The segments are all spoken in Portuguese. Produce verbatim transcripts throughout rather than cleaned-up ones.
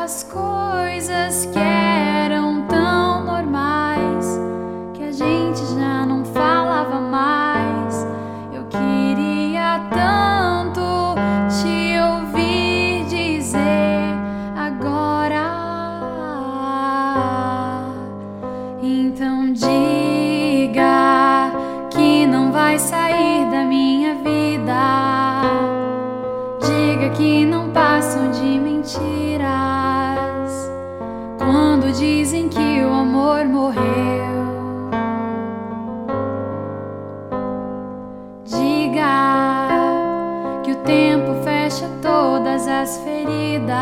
as coisas que eram tão normais, que a gente já não falava mais. Eu queria tanto te ouvir dizer agora. Então diga que não vai sair da minha vida. Diga que não passam de mentiras quando dizem que o amor morreu. Diga que o tempo fecha todas as feridas,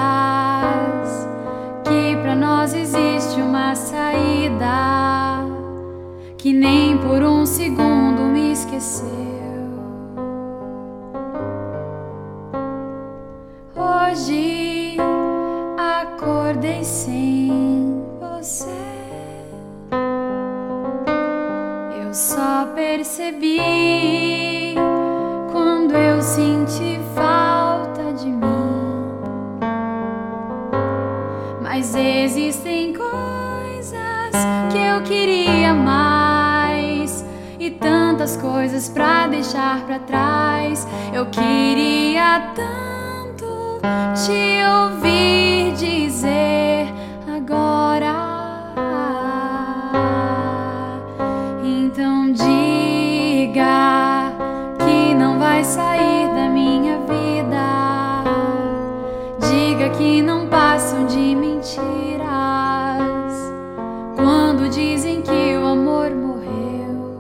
que pra nós existe uma saída, que nem por um segundo me esqueceu. Hoje acordei sem você. Eu só percebi quando eu senti falta de mim. Mas existem coisas que eu queria mais, e tantas coisas pra deixar pra trás. Eu queria tanto te ouvir dizer agora. Então diga que não vai sair da minha vida. Diga que não passam de mentiras quando dizem que o amor morreu.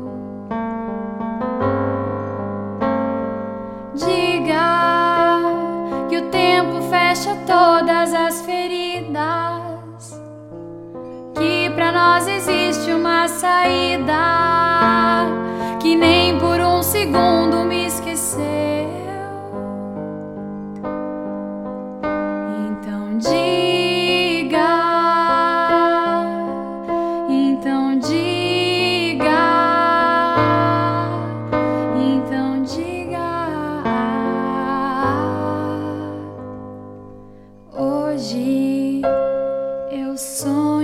Diga que o tempo fecha todas as feridas, que pra nós existe uma saída, que nem por um segundo me esqueceu. Então diga, então diga, então diga. Hoje eu sonho